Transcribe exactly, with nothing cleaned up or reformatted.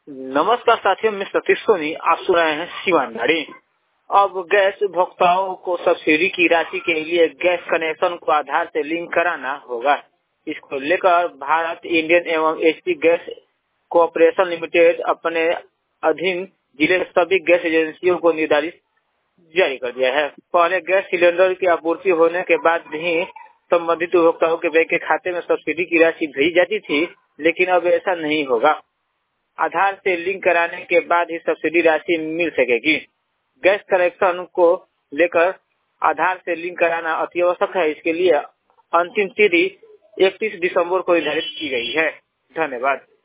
नमस्कार साथियों, मैं सतीश सोनी। आप सुन रहे हैं शिवानदारी। अब गैस उपभोक्ताओं को सब्सिडी की राशि के लिए गैस कनेक्शन को आधार से लिंक कराना होगा। इसको लेकर भारत इंडियन एवं एचपी गैस कॉर्पोरेशन लिमिटेड अपने अधीन जिले सभी गैस एजेंसियों को निर्धारित जारी कर दिया है। पहले गैस सिलेंडर की आपूर्ति होने के बाद ही संबंधित उपभोक्ताओं के बैंक के खाते में सब्सिडी की राशि भेजी जाती थी, लेकिन अब ऐसा नहीं होगा। आधार से लिंक कराने के बाद ही सब्सिडी राशि मिल सकेगी। गैस कनेक्शन को लेकर आधार से लिंक कराना अति आवश्यक है। इसके लिए अंतिम तिथि इकतीस दिसंबर को निर्धारित की गई है। धन्यवाद।